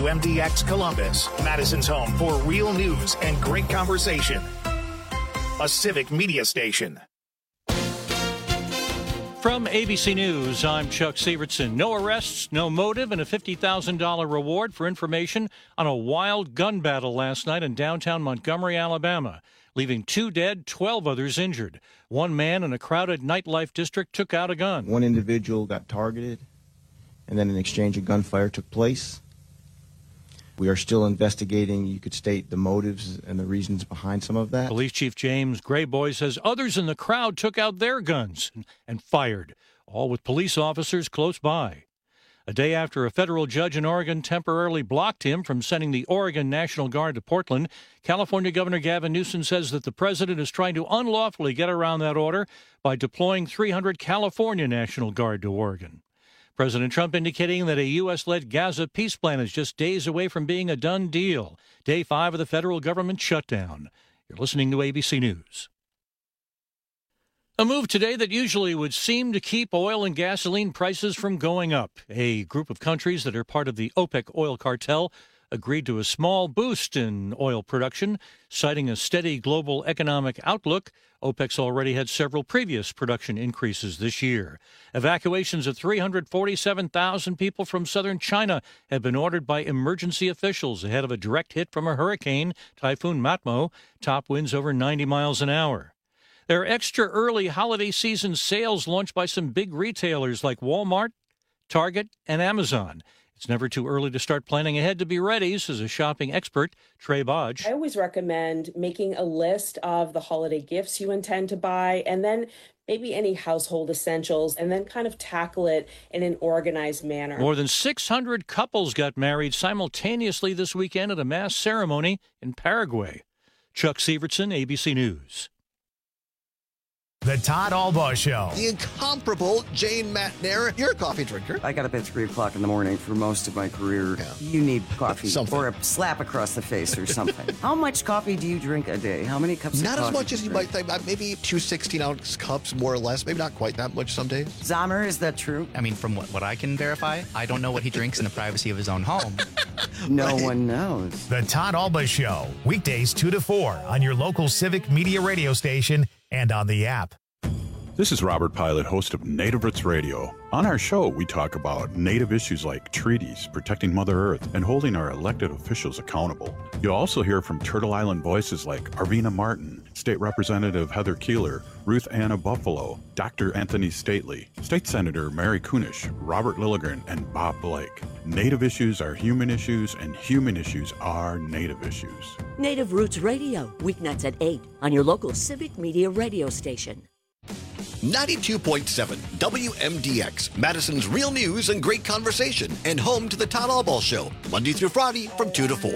WMDX Columbus, Madison's home for real news and great conversation. A civic media station. From ABC News, I'm Chuck Sievertson. No arrests, no motive, and a $50,000 reward for information on a wild gun battle last night in downtown Montgomery, Alabama, leaving 2 dead, 12 others injured. One man in a crowded nightlife district took out a gun. One individual got targeted, and then an exchange of gunfire took place. We are still investigating, you could state, the motives and the reasons behind some of that. Police Chief James Grayboy says others in the crowd took out their guns and fired, all with police officers close by. A day after a federal judge in Oregon temporarily blocked him from sending the Oregon National Guard to Portland, California Governor Gavin Newsom says that the president is trying to unlawfully get around that order by deploying 300 California National Guard to Oregon. President Trump indicating that a U.S.-led Gaza peace plan is just days away from being a done deal. Day 5 of the federal government shutdown. You're listening to ABC News. A move today that usually would seem to keep oil and gasoline prices from going up. A group of countries that are part of the OPEC oil cartel agreed to a small boost in oil production, citing a steady global economic outlook. OPEC's already had several previous production increases this year. Evacuations of 347,000 people from southern China have been ordered by emergency officials ahead of a direct hit from a hurricane, Typhoon Matmo, top winds over 90 miles an hour. There are extra early holiday season sales launched by some big retailers like Walmart, Target, and Amazon. It's never too early to start planning ahead to be ready, says a shopping expert, Trey Bodge. I always recommend making a list of the holiday gifts you intend to buy, and then maybe any household essentials, and then kind of tackle it in an organized manner. More than 600 couples got married simultaneously this weekend at a mass ceremony in Paraguay. Chuck Sievertson, ABC News. The Todd Albaugh Show. The incomparable Jane Matner. You're a coffee drinker. I got up at 3 o'clock in the morning for most of my career. Yeah. You need coffee or a slap across the face or something. How much coffee do you drink a day? How many cups of coffee? Not as much as you might think. Maybe 2 16-ounce cups, more or less. Maybe not quite that much some days. Zahmer, is that true? I mean, from what I can verify, I don't know what he drinks in the privacy of his own home. No one knows. The Todd Albaugh Show. Weekdays 2 to 4 on your local civic media radio station and on the app. This is Robert Pilot, host of Native Roots Radio. On our show, we talk about Native issues like treaties, protecting Mother Earth, and holding our elected officials accountable. You'll also hear from Turtle Island voices like Arvina Martin, State Representative Heather Keeler, Ruth Anna Buffalo, Dr. Anthony Stately, State Senator Mary Kunish, Robert Lilligren, and Bob Blake. Native issues are human issues, and human issues are Native issues. Native Roots Radio, weeknights at 8 on your local civic media radio station. 92.7 WMDX, Madison's real news and great conversation, and home to the Todd Albaugh Show, Monday through Friday from 2 to 4.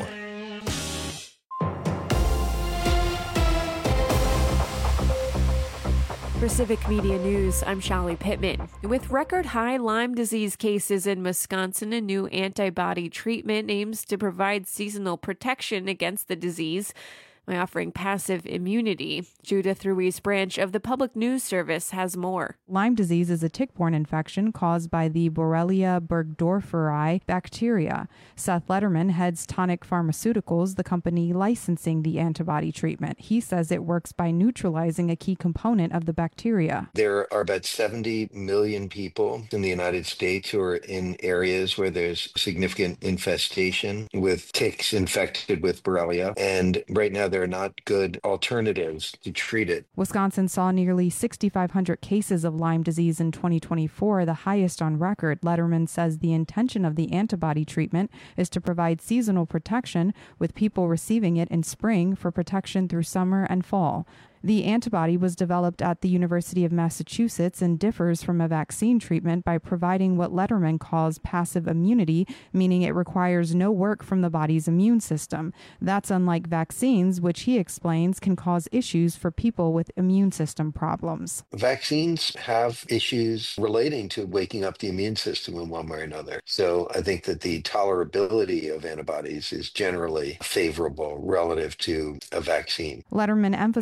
For Civic Media News, I'm Shallie Pittman. With record high Lyme disease cases in Wisconsin, a new antibody treatment aims to provide seasonal protection against the disease by offering passive immunity. Judith Ruiz Branch of the Public News Service has more. Lyme disease is a tick-borne infection caused by the Borrelia burgdorferi bacteria. Seth Letterman heads Tonic Pharmaceuticals, the company licensing the antibody treatment. He says it works by neutralizing a key component of the bacteria. There are about 70 million people in the United States who are in areas where there's significant infestation with ticks infected with Borrelia. And right now there are not good alternatives to treat it. Wisconsin saw nearly 6,500 cases of Lyme disease in 2024, the highest on record. Letterman says the intention of the antibody treatment is to provide seasonal protection, with people receiving it in spring for protection through summer and fall. The antibody was developed at the University of Massachusetts and differs from a vaccine treatment by providing what Letterman calls passive immunity, meaning it requires no work from the body's immune system. That's unlike vaccines, which he explains can cause issues for people with immune system problems. Vaccines have issues relating to waking up the immune system in one way or another. So I think that the tolerability of antibodies is generally favorable relative to a vaccine. Letterman emphasizes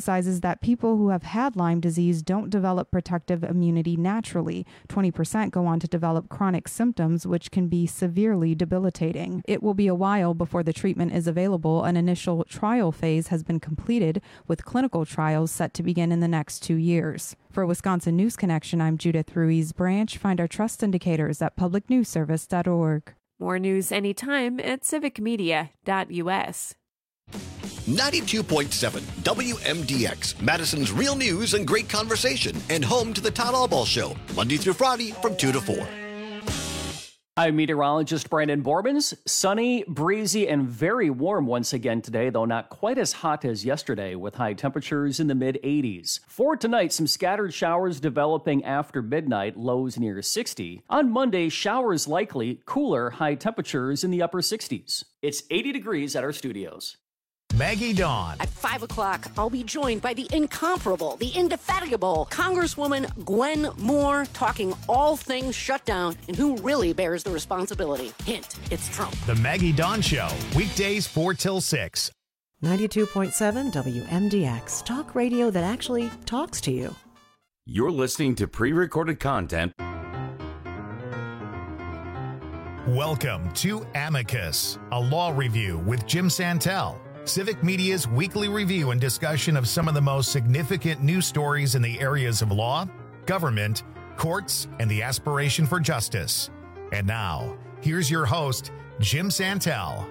that people who have had Lyme disease don't develop protective immunity naturally. 20% go on to develop chronic symptoms, which can be severely debilitating. It will be a while before the treatment is available. An initial trial phase has been completed, with clinical trials set to begin in the next 2 years. For Wisconsin News Connection, I'm Judith Ruiz Branch. Find our trust indicators at publicnewsservice.org. More news anytime at civicmedia.us. 92.7 WMDX, Madison's real news and great conversation, and home to the Todd Albaugh Show, Monday through Friday from 2 to 4. I'm meteorologist Brandon Borbans. Sunny, breezy, and very warm once again today, though not quite as hot as yesterday, with high temperatures in the mid-80s. For tonight, some scattered showers developing after midnight, lows near 60. On Monday, showers likely, cooler, high temperatures in the upper 60s. It's 80 degrees at our studios. Maggie Dawn. At 5 o'clock, I'll be joined by the incomparable, the indefatigable Congresswoman Gwen Moore, talking all things shutdown and who really bears the responsibility. Hint, it's Trump. The Maggie Dawn Show, weekdays 4 till 6. 92.7 WMDX, talk radio that actually talks to you. You're listening to pre-recorded content. Welcome to Amicus, a law review with Jim Santel. Civic Media's weekly review and discussion of some of the most significant news stories in the areas of law, government, courts, and the aspiration for justice. And now, here's your host, Jim Santel.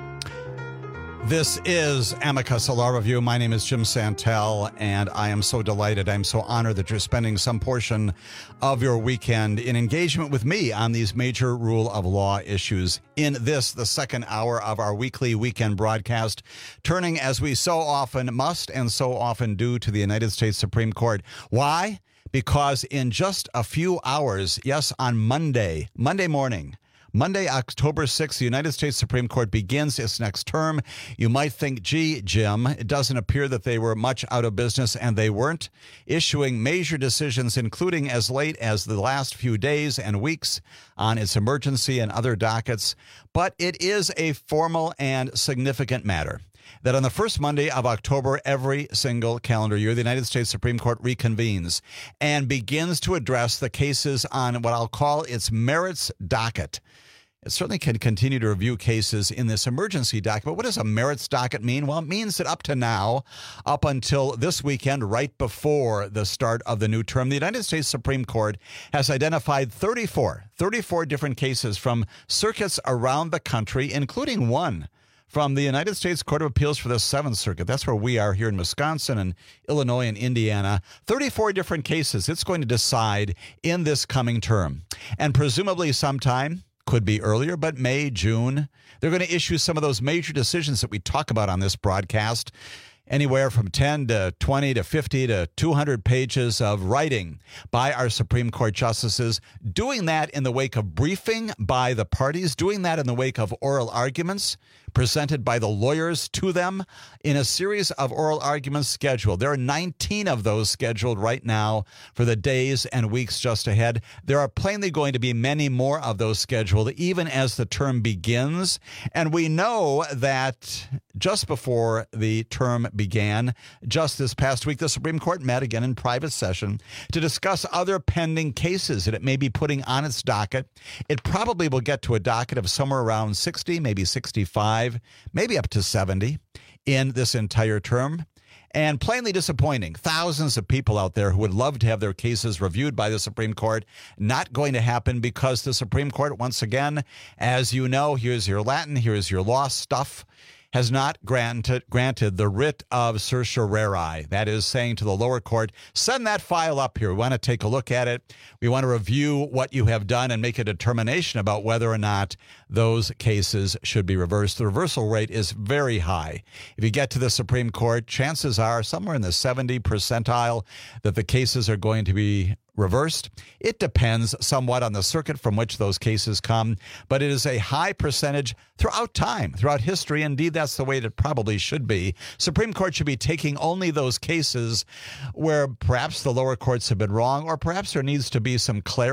This is Amicus, a law review. My name is Jim Santel, and I am so delighted, I'm so honored that you're spending some portion of your weekend in engagement with me on these major rule of law issues in this, the second hour of our weekly weekend broadcast, turning as we so often must and so often do to the United States Supreme Court. Why? Because in just a few hours, yes, on Monday morning, Monday, October 6th, the United States Supreme Court begins its next term. You might think, gee, Jim, it doesn't appear that they were much out of business, and they weren't, issuing major decisions, including as late as the last few days and weeks on its emergency and other dockets. But it is a formal and significant matter that on the first Monday of October every single calendar year, the United States Supreme Court reconvenes and begins to address the cases on what I'll call its merits docket. It certainly can continue to review cases in this emergency docket, but what does a merits docket mean? Well, it means that up to now, up until this weekend, right before the start of the new term, the United States Supreme Court has identified 34 different cases from circuits around the country, including one from the United States Court of Appeals for the Seventh Circuit. That's where we are here in Wisconsin and Illinois and Indiana. 34 different cases it's going to decide in this coming term. And presumably sometime, could be earlier, but May, June, they're going to issue some of those major decisions that we talk about on this broadcast. Anywhere from 10 to 20 to 50 to 200 pages of writing by our Supreme Court justices, doing that in the wake of briefing by the parties, doing that in the wake of oral arguments presented by the lawyers to them in a series of oral arguments scheduled. There are 19 of those scheduled right now for the days and weeks just ahead. There are plainly going to be many more of those scheduled even as the term begins. And we know that just before the term began, just this past week, the Supreme Court met again in private session to discuss other pending cases that it may be putting on its docket. It probably will get to a docket of somewhere around 60, maybe 65, maybe up to 70 in this entire term. And plainly disappointing. Thousands of people out there who would love to have their cases reviewed by the Supreme Court. Not going to happen because the Supreme Court, once again, as you know, here's your Latin, here's your law stuff, has not granted the writ of certiorari. That is saying to the lower court, send that file up here. We want to take a look at it. We want to review what you have done and make a determination about whether or not those cases should be reversed. The reversal rate is very high. If you get to the Supreme Court, chances are somewhere in the 70 percentile that the cases are going to be reversed. It depends somewhat on the circuit from which those cases come, but it is a high percentage throughout time, throughout history. Indeed, that's the way it probably should be. Supreme Court should be taking only those cases where perhaps the lower courts have been wrong, or perhaps there needs to be some clarity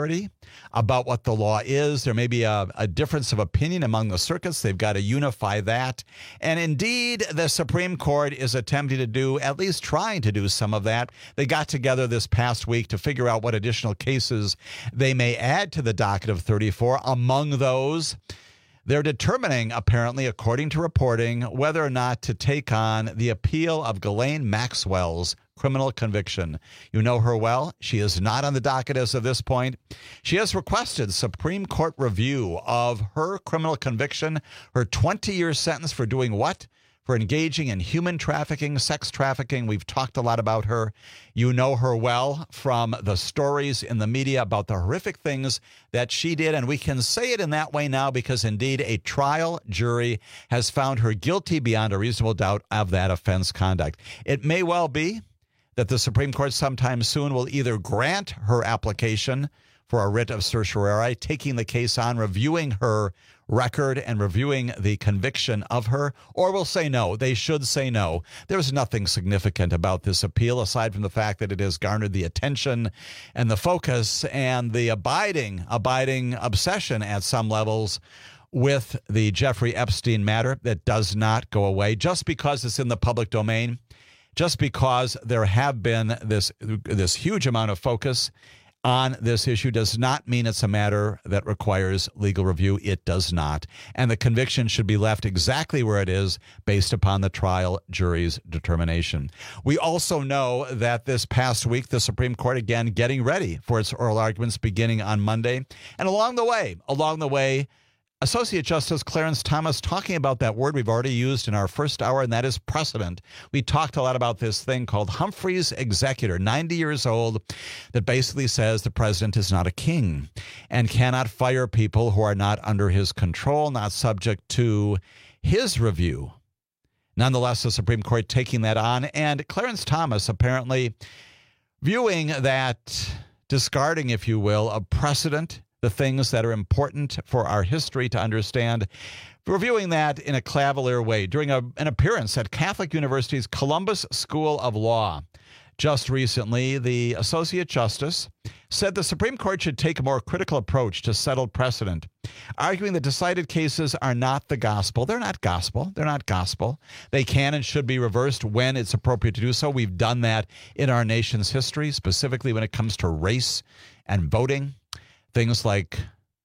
about what the law is. There may be a difference of opinion among the circuits. They've got to unify that. And indeed, the Supreme Court is attempting to do, at least trying to do some of that. They got together this past week to figure out what additional cases they may add to the docket of 34. Among those, they're determining, apparently, according to reporting, whether or not to take on the appeal of Ghislaine Maxwell's criminal conviction. You know her well. She is not on the docket as of this point. She has requested Supreme Court review of her criminal conviction, her 20-year sentence for doing what? For engaging in human trafficking, sex trafficking. We've talked a lot about her. You know her well from the stories in the media about the horrific things that she did. And we can say it in that way now because indeed a trial jury has found her guilty beyond a reasonable doubt of that offense conduct. It may well be that the Supreme Court sometime soon will either grant her application for a writ of certiorari, taking the case on, reviewing her record and reviewing the conviction of her, or will say no. They should say no. There's nothing significant about this appeal aside from the fact that it has garnered the attention and the focus and the abiding obsession at some levels with the Jeffrey Epstein matter that does not go away just because it's in the public domain. Just because there have been this huge amount of focus on this issue does not mean it's a matter that requires legal review. It does not. And the conviction should be left exactly where it is based upon the trial jury's determination. We also know that this past week, the Supreme Court, again, getting ready for its oral arguments beginning on Monday. And along the way, Associate Justice Clarence Thomas talking about that word we've already used in our first hour, and that is precedent. We talked a lot about this thing called Humphrey's Executor, 90 years old, that basically says the president is not a king and cannot fire people who are not under his control, not subject to his review. Nonetheless, the Supreme Court taking that on, and Clarence Thomas apparently viewing that, discarding, if you will, of precedent, the things that are important for our history to understand, reviewing that in a cavalier way during an appearance at Catholic University's Columbus School of Law. Just recently, the Associate Justice said the Supreme Court should take a more critical approach to settled precedent, arguing that decided cases are not the gospel. They're not gospel. They're not gospel. They can and should be reversed when it's appropriate to do so. We've done that in our nation's history, specifically when it comes to race and voting. Things like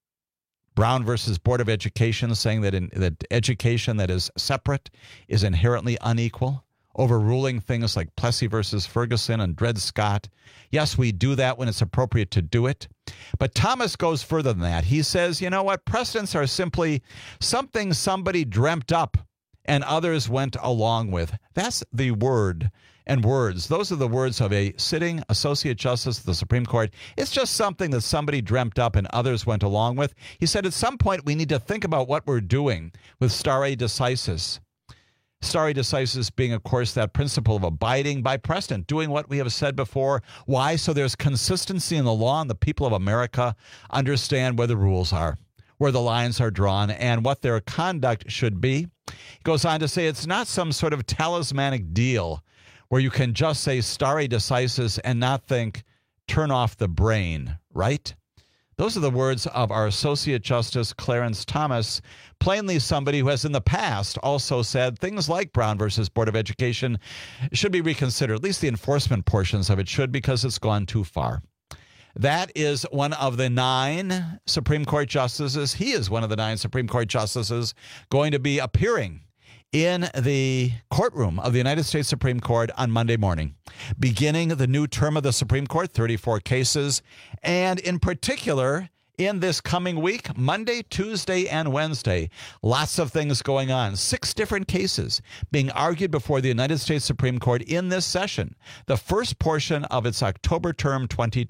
Brown versus Board of Education saying that education that is separate is inherently unequal, overruling things like Plessy versus Ferguson and Dred Scott. Yes, we do that when it's appropriate to do it. But Thomas goes further than that. He says, you know what, precedents are simply something somebody dreamt up and others went along with. That's the word and words. Those are the words of a sitting Associate Justice of the Supreme Court. It's just something that somebody dreamt up and others went along with. He said at some point we need to think about what we're doing with stare decisis. Stare decisis being, of course, that principle of abiding by precedent, doing what we have said before. Why? So there's consistency in the law and the people of America understand where the rules are, where the lines are drawn, and what their conduct should be. He goes on to say it's not some sort of talismanic deal where you can just say stare decisis and not think, turn off the brain, right? Those are the words of our Associate Justice Clarence Thomas, plainly somebody who has in the past also said things like Brown versus Board of Education should be reconsidered. At least the enforcement portions of it should, because it's gone too far. That is one of the 9 Supreme Court justices. He is one of the 9 Supreme Court justices going to be appearing in the courtroom of the United States Supreme Court on Monday morning, beginning the new term of the Supreme Court, 34 cases, and in particular, in this coming week, Monday, Tuesday, and Wednesday, lots of things going on. 6 different cases being argued before the United States Supreme Court in this session, the first portion of its October term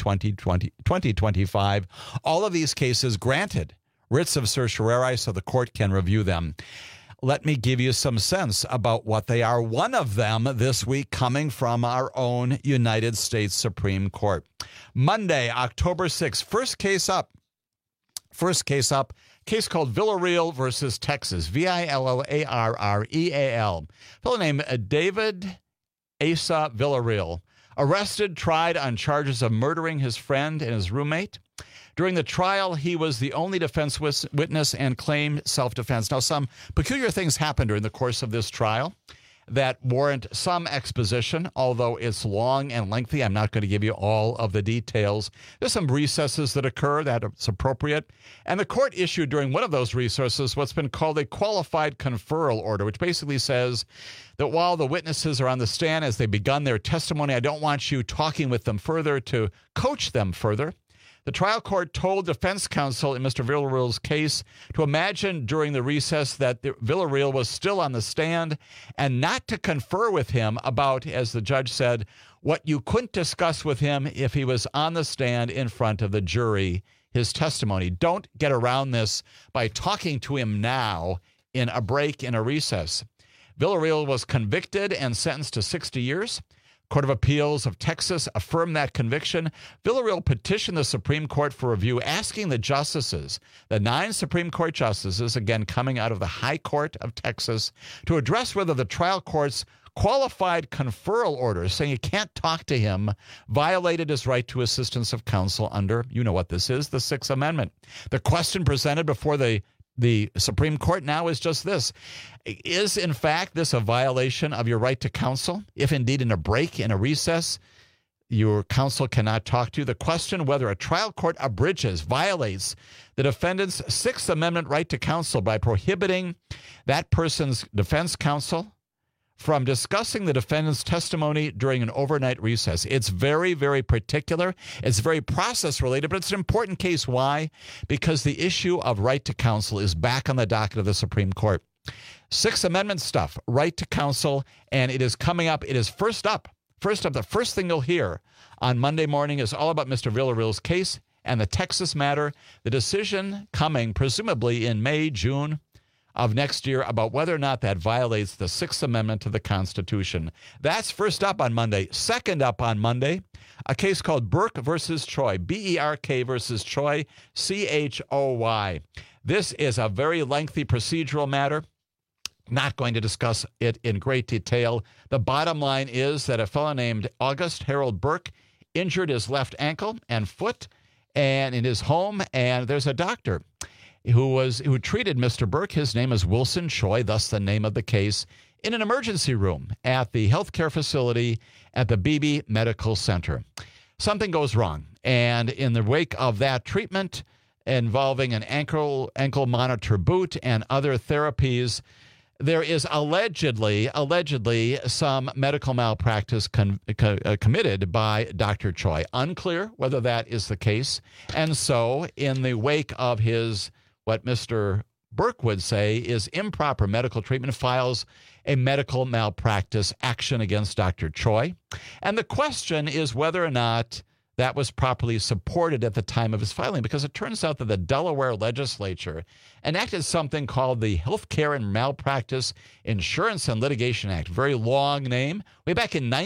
2025. All of these cases granted writs of certiorari so the court can review them. Let me give you some sense about what they are. One of them this week coming from our own United States Supreme Court. Monday, October 6th, first case up, case called Villarreal versus Texas, Villarreal. Fellow named David Asa Villarreal, arrested, tried on charges of murdering his friend and his roommate, During the trial, he was the only defense witness and claimed self-defense. Now, some peculiar things happened during the course of this trial that warrant some exposition, although it's long and lengthy. I'm not going to give you all of the details. There's some recesses that occur that it's appropriate. And the court issued during one of those recesses what's been called a qualified conferral order, which basically says that while the witnesses are on the stand as they begun their testimony, I don't want you talking with them further to coach them further. The trial court told defense counsel in Mr. Villarreal's case to imagine during the recess that Villarreal was still on the stand and not to confer with him about, as the judge said, what you couldn't discuss with him if he was on the stand in front of the jury, his testimony. Don't get around this by talking to him now in a break, in a recess. Villarreal was convicted and sentenced to 60 years. Court of Appeals of Texas affirmed that conviction. Villarreal petitioned the Supreme Court for review, asking the justices, the 9 Supreme Court justices, again coming out of the High Court of Texas, to address whether the trial court's qualified conferral order, saying you can't talk to him, violated his right to assistance of counsel under, you know what this is, the Sixth Amendment. The question presented before the Supreme Court now is just this. Is, in fact, this a violation of your right to counsel? If indeed in a break, in a recess, your counsel cannot talk to you. The question whether a trial court abridges, violates the defendant's Sixth Amendment right to counsel by prohibiting that person's defense counsel from discussing the defendant's testimony during an overnight recess. It's very, very particular. It's very process-related, but it's an important case. Why? Because the issue of right to counsel is back on the docket of the Supreme Court. Sixth Amendment stuff, right to counsel, and it is coming up. It is first up. The first thing you'll hear on Monday morning is all about Mr. Villarreal's case and the Texas matter, the decision coming presumably in May, June of next year about whether or not that violates the Sixth Amendment to the Constitution. That's first up on Monday. Second up on Monday, a case called Burke versus Choi, B-E-R-K versus Choi, C-H-O-Y. This is a very lengthy procedural matter. Not going to discuss it in great detail. The bottom line is that a fellow named August Harold Burke injured his left ankle and foot and in his home, and there's a doctor who treated Mr. Burke. His name is Wilson Choi, thus the name of the case, in an emergency room at the healthcare facility at the Beebe Medical Center. Something goes wrong, and in the wake of that treatment involving an ankle monitor boot and other therapies, there is allegedly some medical malpractice committed by Dr. Choi. Unclear whether that is the case. And so in the wake of his, what Mr. Burke would say is improper medical treatment, files a medical malpractice action against Dr. Choi. And the question is whether or not that was properly supported at the time of his filing, because it turns out that the Delaware legislature enacted something called the Healthcare and Malpractice Insurance and Litigation Act. Very long name. Way back in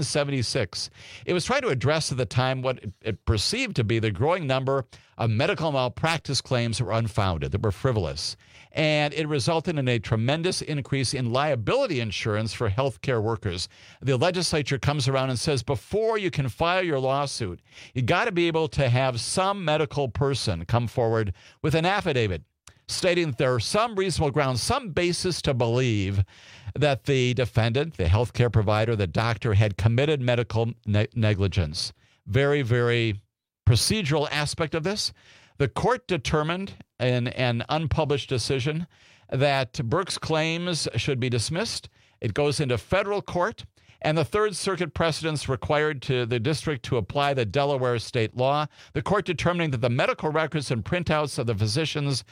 1976. It was trying to address at the time what it perceived to be the growing number of medical malpractice claims that were unfounded, that were frivolous. And it resulted in a tremendous increase in liability insurance for healthcare workers. The legislature comes around and says, before you can file your lawsuit, you got to be able to have some medical person come forward with an affidavit stating that there are some reasonable grounds, some basis to believe that the defendant, the healthcare provider, the doctor had committed medical negligence. Very, very procedural aspect of this. The court determined in an unpublished decision that Burke's claims should be dismissed. It goes into federal court, and the Third Circuit precedents required to the district to apply the Delaware state law. The court determining that the medical records and printouts of the physicians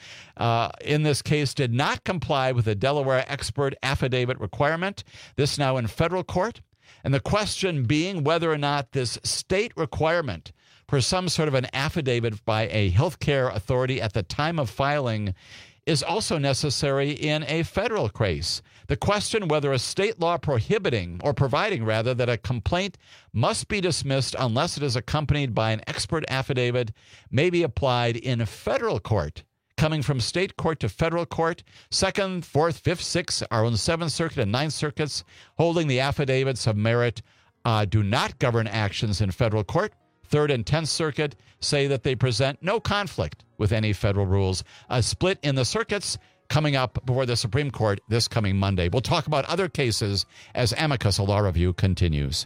in this case did not comply with the Delaware expert affidavit requirement. This now in federal court. And the question being whether or not this state requirement for some sort of an affidavit by a healthcare authority at the time of filing is also necessary in a federal case. The question whether a state law prohibiting or providing rather that a complaint must be dismissed unless it is accompanied by an expert affidavit may be applied in federal court. Coming from state court to federal court, 2nd, 4th, 5th, 6th, our own 7th Circuit and 9th Circuits holding the affidavits of merit do not govern actions in federal court. Third and 10th Circuit say that they present no conflict with any federal rules. A split in the circuits coming up before the Supreme Court this coming Monday. We'll talk about other cases as Amicus, a law review, continues.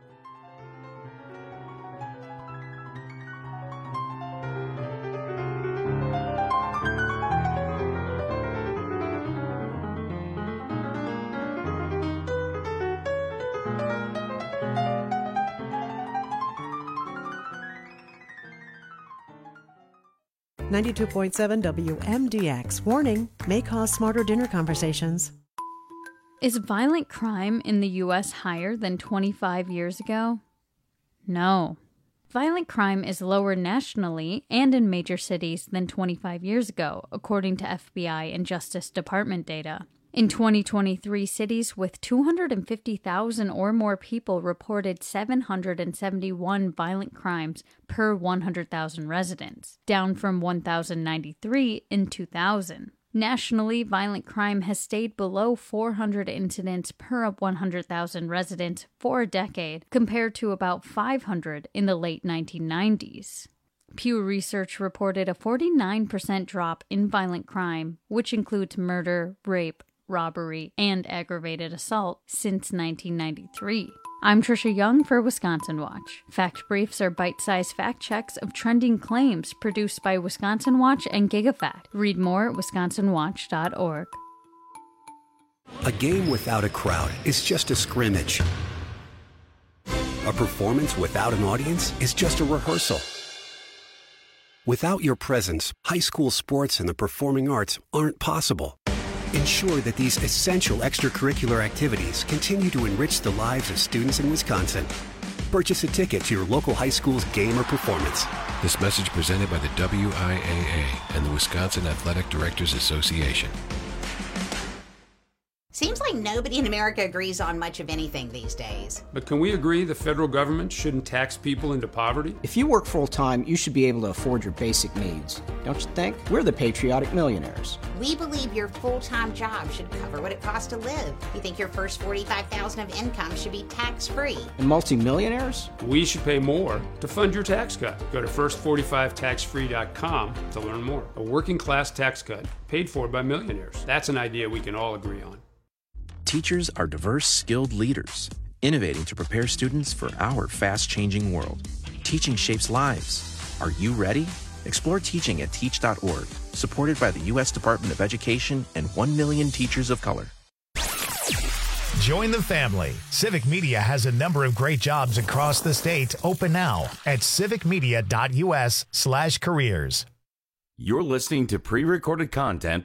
.7 WMDX. Warning, may cause smarter dinner conversations. Is violent crime in the U.S. higher than 25 years ago? No. Violent crime is lower nationally and in major cities than 25 years ago, according to FBI and Justice Department data. In 2023, cities with 250,000 or more people reported 771 violent crimes per 100,000 residents, down from 1,093 in 2000. Nationally, violent crime has stayed below 400 incidents per 100,000 residents for a decade, compared to about 500 in the late 1990s. Pew Research reported a 49% drop in violent crime, which includes murder, rape, robbery, and aggravated assault since 1993. I'm Trisha Young for Wisconsin Watch. Fact Briefs are bite-sized fact checks of trending claims produced by Wisconsin Watch and GigaFact. Read more at wisconsinwatch.org. A game without a crowd is just a scrimmage. A performance without an audience is just a rehearsal. Without your presence, high school sports and the performing arts aren't possible. Ensure that these essential extracurricular activities continue to enrich the lives of students in Wisconsin. Purchase a ticket to your local high school's game or performance. This message presented by the WIAA and the Wisconsin Athletic Directors Association. Seems like nobody in America agrees on much of anything these days. But can we agree the federal government shouldn't tax people into poverty? If you work full-time, you should be able to afford your basic needs. Don't you think? We're the patriotic millionaires. We believe your full-time job should cover what it costs to live. We think your first $45,000 of income should be tax-free. And multimillionaires? We should pay more to fund your tax cut. Go to first45taxfree.com to learn more. A working-class tax cut paid for by millionaires. That's an idea we can all agree on. Teachers are diverse, skilled leaders, innovating to prepare students for our fast-changing world. Teaching shapes lives. Are you ready? Explore teaching at teach.org, supported by the U.S. Department of Education and 1 million teachers of color. Join the family. Civic Media has a number of great jobs across the state open now at civicmedia.us/careers. You're listening to pre-recorded content.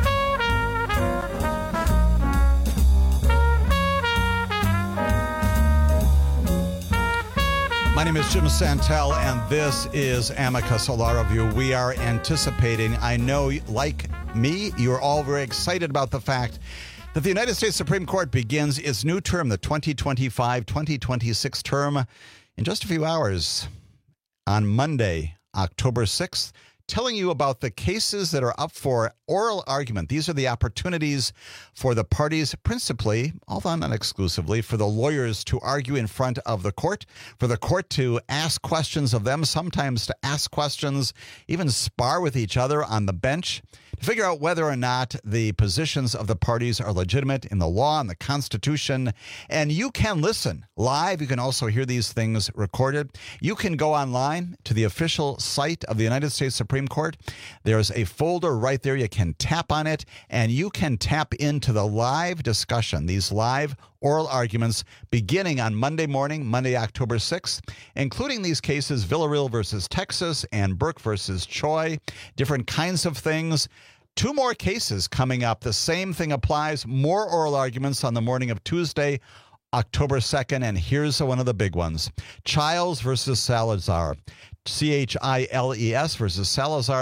My name is Jim Santel, and this is Amicus, a law review. We are anticipating, I know, like me, you're all very excited about the fact that the United States Supreme Court begins its new term, the 2025-2026 term, in just a few hours on Monday, October 6th. Telling you about the cases that are up for oral argument. These are the opportunities for the parties, principally, although not exclusively, for the lawyers to argue in front of the court, for the court to ask questions of them, sometimes to ask questions, even spar with each other on the bench, to figure out whether or not the positions of the parties are legitimate in the law and the Constitution. And you can listen live. You can also hear these things recorded. You can go online to the official site of the United States Supreme Court. There's a folder right there. You can tap on it, and you can tap into the live discussion, these live oral arguments beginning on Monday morning, Monday, October 6th, including these cases, Villarreal versus Texas and Burke versus Choi, different kinds of things. 2 more cases coming up. The same thing applies. More oral arguments on the morning of Tuesday, October 2nd, and here's one of the big ones. Childs versus Salazar. Chiles versus Salazar,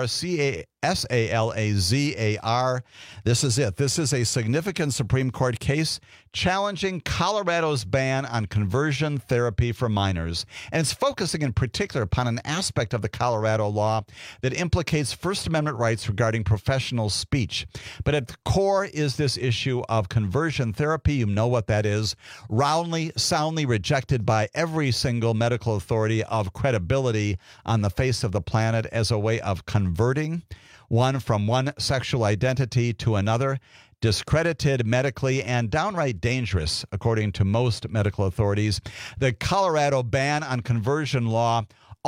Casalazar. This is it. This is a significant Supreme Court case challenging Colorado's ban on conversion therapy for minors. And it's focusing in particular upon an aspect of the Colorado law that implicates First Amendment rights regarding professional speech. But at the core is this issue of conversion therapy. You know what that is. Roundly, soundly rejected by every single medical authority of credibility on the face of the planet as a way of converting one from one sexual identity to another, discredited medically and downright dangerous, according to most medical authorities. The Colorado ban on conversion law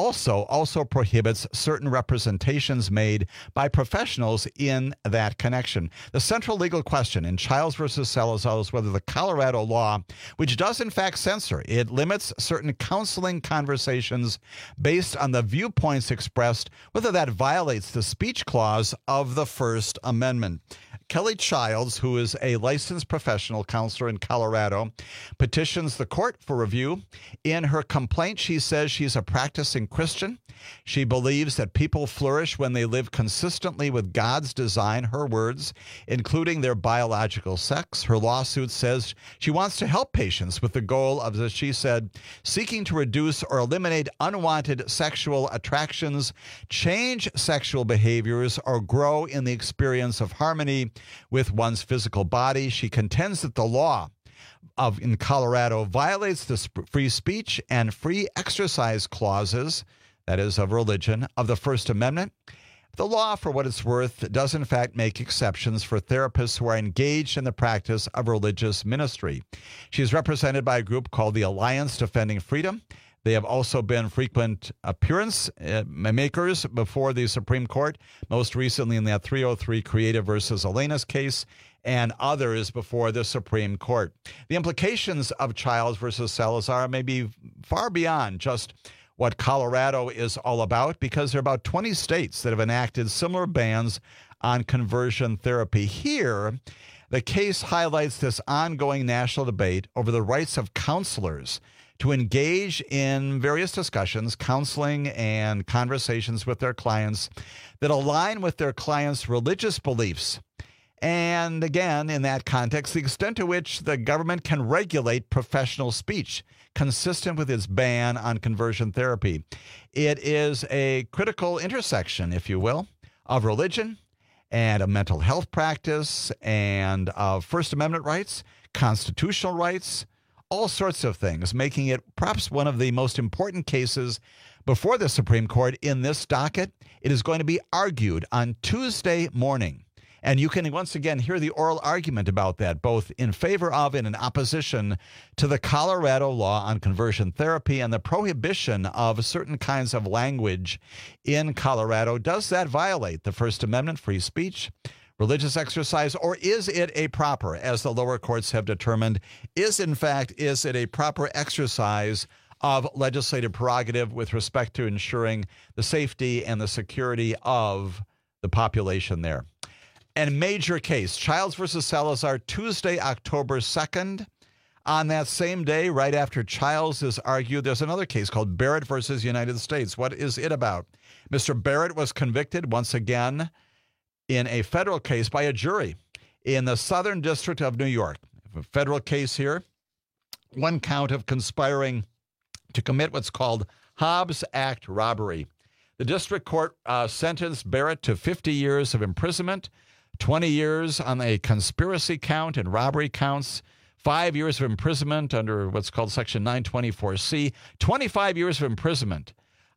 also prohibits certain representations made by professionals in that connection. The central legal question in Chiles versus Salazar is whether the Colorado law, which does in fact censor, it limits certain counseling conversations based on the viewpoints expressed, whether that violates the speech clause of the First Amendment. Kelly Childs, who is a licensed professional counselor in Colorado, petitions the court for review. In her complaint, she says she's a practicing Christian. She believes that people flourish when they live consistently with God's design, her words, including their biological sex. Her lawsuit says she wants to help patients with the goal of, as she said, seeking to reduce or eliminate unwanted sexual attractions, change sexual behaviors, or grow in the experience of harmony with one's physical body. She contends that the law in Colorado violates the free speech and free exercise clauses, that is, of religion, of the First Amendment. The law, for what it's worth, does in fact make exceptions for therapists who are engaged in the practice of religious ministry. She's represented by a group called the Alliance Defending Freedom. They have also been frequent appearance makers before the Supreme Court, most recently in that 303 Creative versus Elena's case, and others before the Supreme Court. The implications of Chiles versus Salazar may be far beyond just what Colorado is all about, because there are about 20 states that have enacted similar bans on conversion therapy. Here, the case highlights this ongoing national debate over the rights of counselors to engage in various discussions, counseling, and conversations with their clients that align with their clients' religious beliefs. And again, in that context, the extent to which the government can regulate professional speech consistent with its ban on conversion therapy. It is a critical intersection, if you will, of religion and a mental health practice and of First Amendment rights, constitutional rights, all sorts of things, making it perhaps one of the most important cases before the Supreme Court in this docket. It is going to be argued on Tuesday morning. And you can once again hear the oral argument about that, both in favor of and in opposition to the Colorado law on conversion therapy and the prohibition of certain kinds of language in Colorado. Does that violate the First Amendment, free speech, religious exercise, or is it a proper, as the lower courts have determined, is it a proper exercise of legislative prerogative with respect to ensuring the safety and the security of the population there? And major case, Chiles versus Salazar, Tuesday, October 2nd. On that same day, right after Chiles is argued, there's another case called Barrett versus United States. What is it about? Mr. Barrett was convicted once again in a federal case by a jury in the Southern District of New York. A federal case here, one count of conspiring to commit what's called Hobbs Act robbery. The district court sentenced Barrett to 50 years of imprisonment, 20 years on a conspiracy count and robbery counts, 5 years of imprisonment under what's called Section 924C, 25 years of imprisonment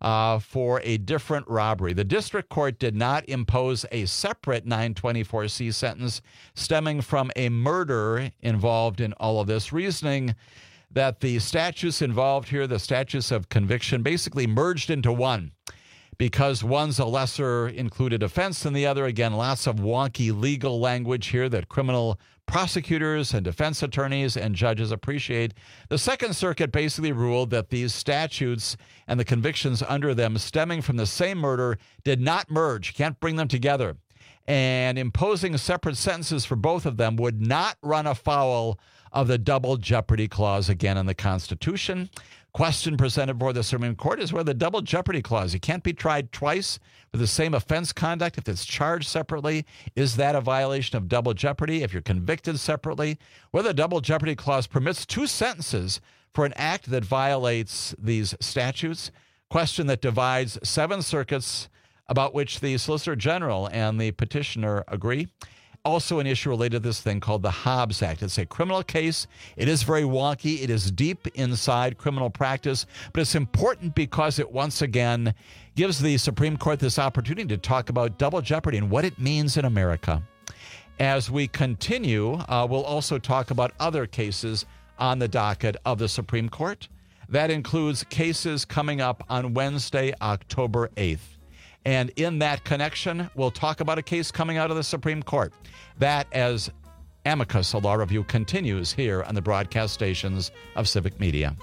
for a different robbery. The district court did not impose a separate 924C sentence stemming from a murder involved in all of this, reasoning that the statutes involved here, the statutes of conviction, basically merged into one, because one's a lesser included offense than the other. Again, lots of wonky legal language here that criminal prosecutors and defense attorneys and judges appreciate. The Second Circuit basically ruled that these statutes and the convictions under them stemming from the same murder did not merge, can't bring them together. And imposing separate sentences for both of them would not run afoul of the double jeopardy clause again in the Constitution. Question presented before the Supreme Court is where the double jeopardy clause. You can't be tried twice for the same offense conduct if it's charged separately. Is that a violation of double jeopardy if you're convicted separately? Whether the double jeopardy clause permits 2 sentences for an act that violates these statutes. Question that divides 7 circuits, about which the Solicitor General and the petitioner agree. Also an issue related to this thing called the Hobbs Act. It's a criminal case. It is very wonky. It is deep inside criminal practice, but it's important because it once again gives the Supreme Court this opportunity to talk about double jeopardy and what it means in America. As we continue, we'll also talk about other cases on the docket of the Supreme Court. That includes cases coming up on Wednesday, October 8th. And in that connection, we'll talk about a case coming out of the Supreme Court. That as Amicus, a law review, continues here on the broadcast stations of Civic Media.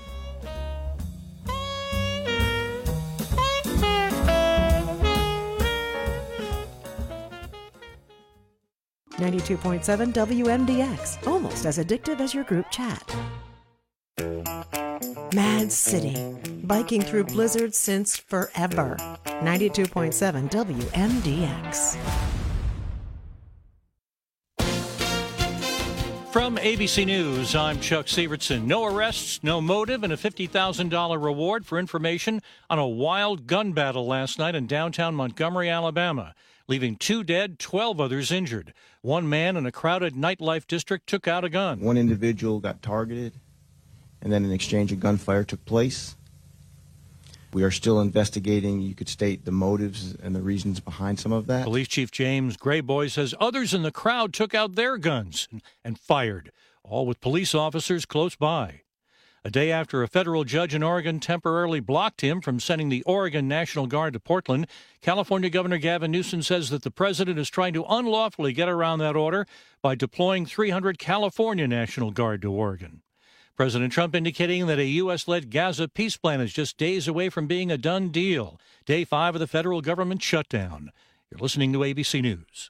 .7 WMDX, almost as addictive as your group chat. Mad City, biking through blizzards since forever. 92.7 WMDX. From ABC News, I'm Chuck Sievertson. No arrests, no motive, and a $50,000 reward for information on a wild gun battle last night in downtown Montgomery, Alabama, leaving 2 dead, 12 others injured. One man in a crowded nightlife district took out a gun. One individual got targeted, and then an exchange of gunfire took place. We are still investigating, you could state, the motives and the reasons behind some of that. Police Chief James Grayboy says others in the crowd took out their guns and fired, all with police officers close by. A day after a federal judge in Oregon temporarily blocked him from sending the Oregon National Guard to Portland, California Governor Gavin Newsom says that the president is trying to unlawfully get around that order by deploying 300 California National Guard to Oregon. President Trump indicating that a U.S.-led Gaza peace plan is just days away from being a done deal. Day 5 of the federal government shutdown. You're listening to ABC News.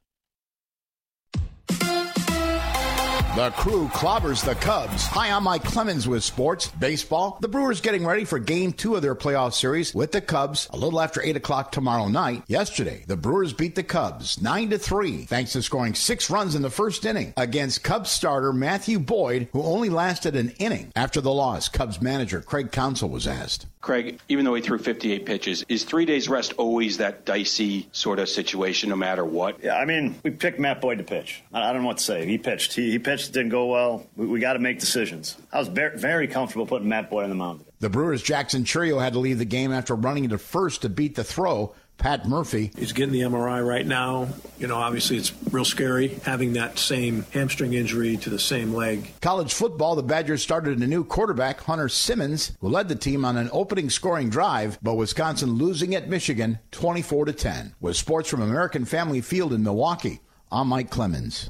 The Crew clobbers the Cubs. Hi, I'm Mike Clemens with sports. Baseball. The Brewers getting ready for Game 2 of their playoff series with the Cubs a little after 8 o'clock tomorrow night. Yesterday, the Brewers beat the Cubs 9-3 thanks to scoring 6 runs in the first inning against Cubs starter Matthew Boyd, who only lasted an inning. After the loss, Cubs manager Craig Counsell was asked. Craig, even though he threw 58 pitches, is 3 days rest always that dicey sort of situation no matter what? Yeah, I mean, we picked Matt Boyd to pitch. I don't know what to say. He pitched. He pitched, didn't go well. We got to make decisions. I was very, very comfortable putting Matt Boyd on the mound. The Brewers' Jackson Churio had to leave the game after running into first to beat the throw. Pat Murphy. He's getting the MRI right now. You know, obviously it's real scary having that same hamstring injury to the same leg. College football, the Badgers started a new quarterback, Hunter Simmons, who led the team on an opening scoring drive, but Wisconsin losing at Michigan 24-10. With sports from American Family Field in Milwaukee, I'm Mike Clemens.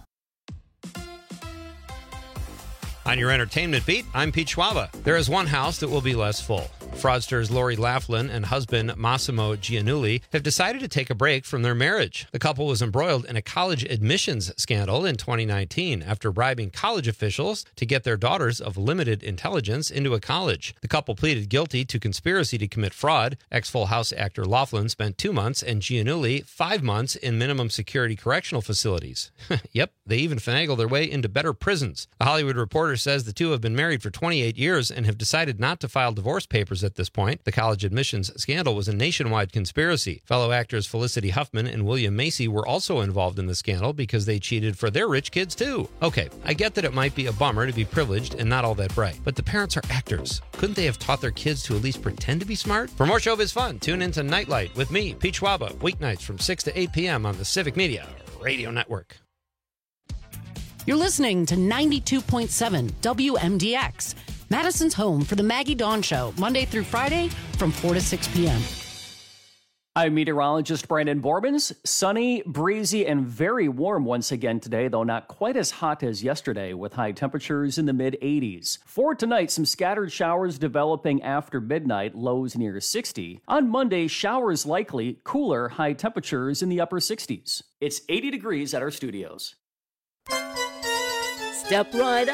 On your entertainment beat, I'm Pete Schwaba. There is one house that will be less full. Fraudsters Lori Laughlin and husband Massimo Giannulli have decided to take a break from their marriage. The couple was embroiled in a college admissions scandal in 2019 after bribing college officials to get their daughters of limited intelligence into a college. The couple pleaded guilty to conspiracy to commit fraud. Ex-Full House actor Laughlin spent 2 months and Giannulli 5 months in minimum security correctional facilities. Yep, they even finagled their way into better prisons. The Hollywood Reporter says the two have been married for 28 years and have decided not to file divorce papers at this point. The college admissions scandal was a nationwide conspiracy. Fellow actors Felicity Huffman and William Macy were also involved in the scandal because they cheated for their rich kids too. Okay, I get that it might be a bummer to be privileged and not all that bright, but the parents are actors. Couldn't they have taught their kids to at least pretend to be smart? For more showbiz fun, tune into Nightlight with me, Pete Schwaba, weeknights from 6 to 8 p.m. on the Civic Media Radio Network. You're listening to 92.7 WMDX, Madison's home for the Maggie Dawn Show, Monday through Friday from 4 to 6 p.m. I'm meteorologist Brandon Borbens. Sunny, breezy, and very warm once again today, though not quite as hot as yesterday, with high temperatures in the mid-80s. For tonight, some scattered showers developing after midnight, lows near 60. On Monday, showers likely, cooler, high temperatures in the upper 60s. It's 80 degrees at our studios. Step right up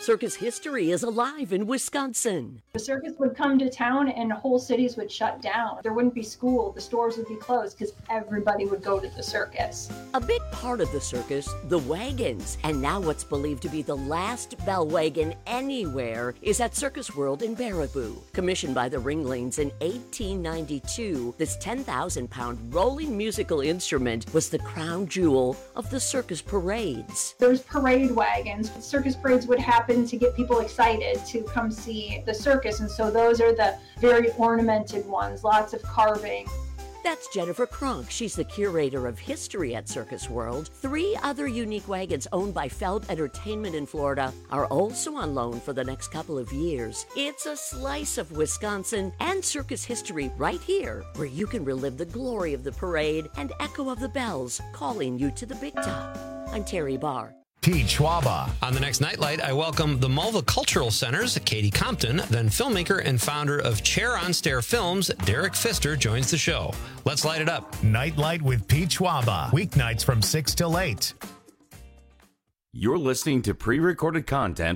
Circus history is alive in Wisconsin. The circus would come to town and whole cities would shut down. There wouldn't be school, the stores would be closed because everybody would go to the circus. A big part of the circus, the wagons. And now what's believed to be the last bell wagon anywhere is at Circus World in Baraboo. Commissioned by the Ringlings in 1892, this 10,000-pound rolling musical instrument was the crown jewel of the circus parades. There's parade wagons. Circus parades would happen to get people excited to come see the circus, and so those are the very ornamented ones, lots of carving. That's Jennifer Kronk. She's the curator of history at Circus World. 3 other unique wagons owned by Feld Entertainment in Florida are also on loan for the next couple of years. It's a slice of Wisconsin and circus history right here, where you can relive the glory of the parade and echo of the bells calling you to the big top. I'm Terry Barr. Pete Schwaba. On the next Nightlight, I welcome the Mulva Cultural Center's Katie Compton, then filmmaker and founder of Chair on Stair Films, Derek Pfister, joins the show. Let's light it up. Nightlight with Pete Schwaba. Weeknights from 6 till 8. You're listening to pre-recorded content.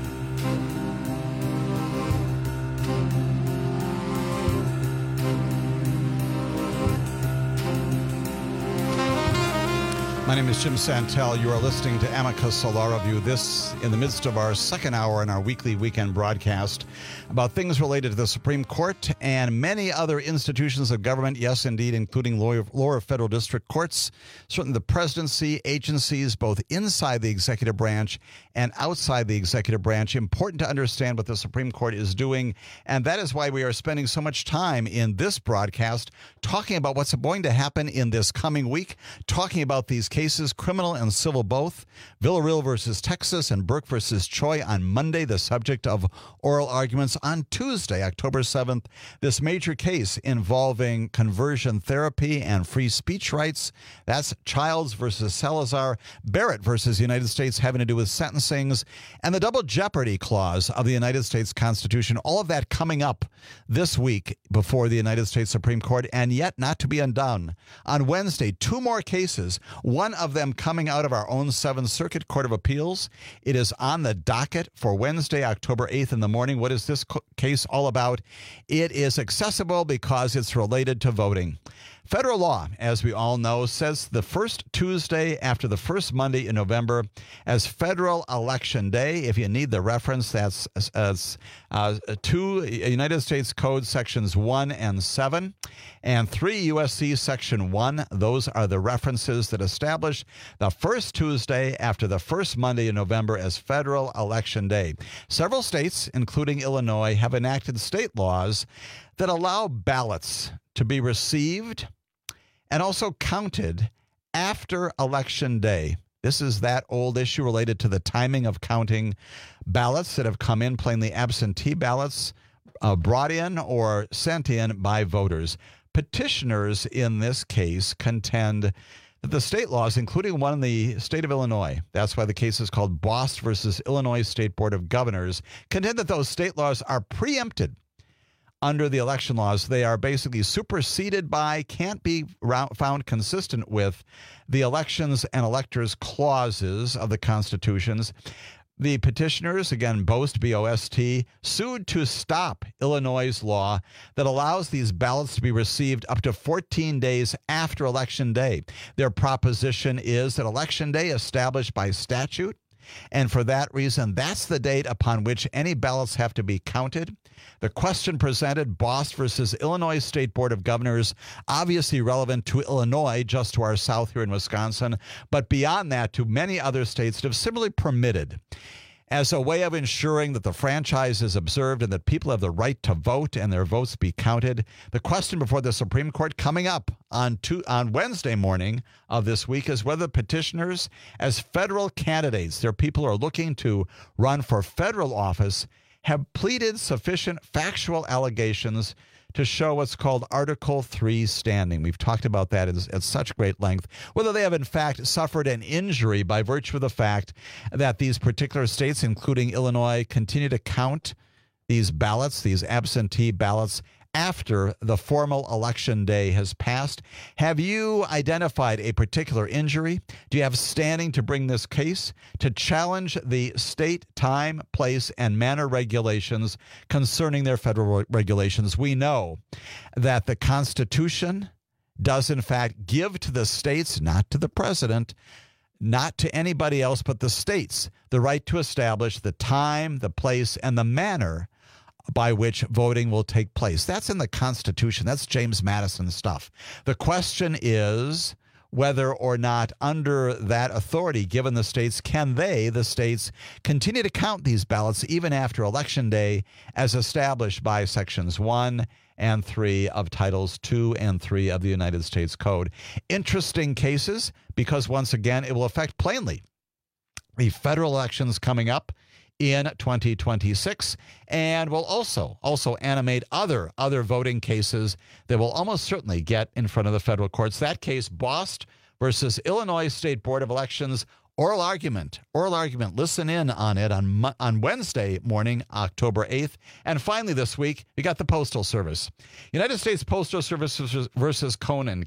My name is Jim Santel. You are listening to Amicus Law Review. This in the midst of our second hour in our weekly weekend broadcast about things related to the Supreme Court and many other institutions of government. Yes, indeed, including lower federal district courts, certainly the presidency, agencies, both inside the executive branch and outside the executive branch. Important to understand what the Supreme Court is doing. And that is why we are spending so much time in this broadcast talking about what's going to happen in this coming week, talking about these cases, criminal and civil both. Villarreal versus Texas and Burke versus Choi on Monday, the subject of oral arguments. On Tuesday, October 7th, this major case involving conversion therapy and free speech rights. That's Childs versus Salazar, Barrett versus the United States, having to do with sentencings, and the double jeopardy clause of the United States Constitution. All of that coming up this week before the United States Supreme Court, and yet not to be undone. On Wednesday, 2 more cases, one of them coming out of our own Seventh Circuit Court of Appeals. It is on the docket for Wednesday, October 8th in the morning. What is this case all about? It is accessible because it's related to voting. Federal law, as we all know, says the first Tuesday after the first Monday in November as Federal Election Day. If you need the reference, that's 2 United States Code Sections 1 and 7 and 3 USC Section 1. Those are the references that establish the first Tuesday after the first Monday in November as Federal Election Day. Several states, including Illinois, have enacted state laws that allow ballots to be received and also counted after Election Day. This is that old issue related to the timing of counting ballots that have come in, plainly absentee ballots brought in or sent in by voters. Petitioners in this case contend that the state laws, including one in the state of Illinois, that's why the case is called Bost versus Illinois State Board of Governors, contend that those state laws are preempted under the election laws. They are basically superseded by, can't be found consistent with the elections and electors clauses of the constitutions. The petitioners, again, Bost, B-O-S-T, sued to stop Illinois' law that allows these ballots to be received up to 14 days after Election Day. Their proposition is that Election Day established by statute, and for that reason, that's the date upon which any ballots have to be counted. The question presented, Bost versus Illinois State Board of Governors, obviously relevant to Illinois, just to our south here in Wisconsin, but beyond that to many other states that have similarly permitted, as a way of ensuring that the franchise is observed and that people have the right to vote and their votes be counted. The question before the Supreme Court coming up on Wednesday morning of this week is whether petitioners, as federal candidates, their people are looking to run for federal office, have pleaded sufficient factual allegations to show what's called Article 3 standing. We've talked about that at such great length. Whether they have, in fact, suffered an injury by virtue of the fact that these particular states, including Illinois, continue to count these ballots, these absentee ballots, after the formal election day has passed. Have you identified a particular injury? Do you have standing to bring this case to challenge the state time, place, and manner regulations concerning their federal regulations? We know that the Constitution does, in fact, give to the states, not to the president, not to anybody else but the states, the right to establish the time, the place, and the manner by which voting will take place. That's in the Constitution. That's James Madison stuff. The question is whether or not under that authority given the states, can they, the states, continue to count these ballots even after Election Day as established by Sections 1 and 3 of Titles 2 and 3 of the United States Code. Interesting cases because, once again, it will affect plainly the federal elections coming up in 2026, and will also animate other voting cases that will almost certainly get in front of the federal courts. That case, Bost versus Illinois State Board of Elections, oral argument. Listen in on it on Wednesday morning, October 8th. And finally this week, we got the Postal Service. United States Postal Service versus Conan,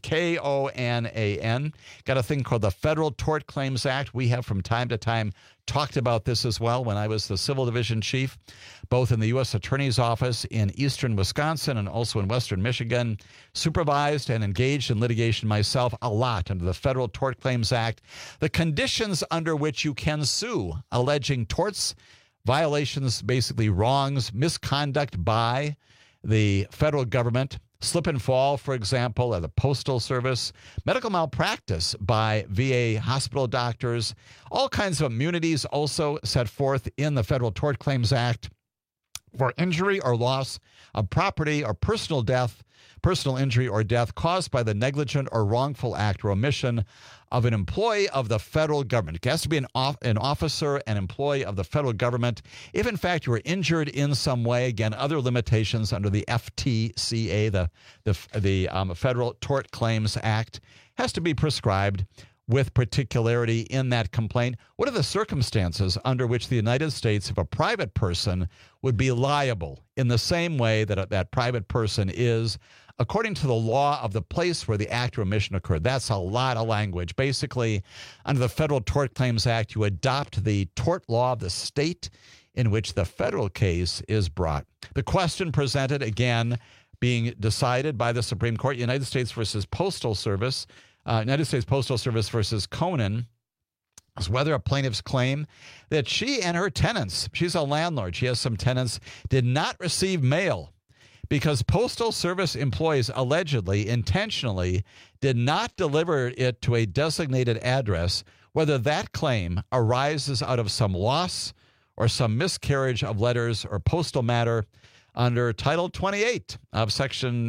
Konan. Got a thing called the Federal Tort Claims Act. We have from time to time talked about this as well when I was the Civil Division Chief, both in the U.S. Attorney's Office in eastern Wisconsin and also in western Michigan. Supervised and engaged in litigation myself a lot under the Federal Tort Claims Act. The conditions under which you can sue alleging torts, violations, basically wrongs, misconduct by the federal government, slip and fall, for example, at the Postal Service, medical malpractice by VA hospital doctors, all kinds of immunities also set forth in the Federal Tort Claims Act for injury or loss of property or personal injury or death caused by the negligent or wrongful act or omission of an employee of the federal government. It has to be an officer, an employee of the federal government. If, in fact, you were injured in some way, again, other limitations under the FTCA, the Federal Tort Claims Act, has to be prescribed with particularity in that complaint. What are the circumstances under which the United States, if a private person, would be liable in the same way that that private person is according to the law of the place where the act or omission occurred? That's a lot of language. Basically, under the Federal Tort Claims Act, you adopt the tort law of the state in which the federal case is brought. The question presented, again, being decided by the Supreme Court, United States versus Postal Service, United States Postal Service versus Conan, is whether a plaintiff's claim that she and her tenants, she's a landlord, she has some tenants, did not receive mail because Postal Service employees allegedly, intentionally, did not deliver it to a designated address, whether that claim arises out of some loss or some miscarriage of letters or postal matter under Title 28 of Section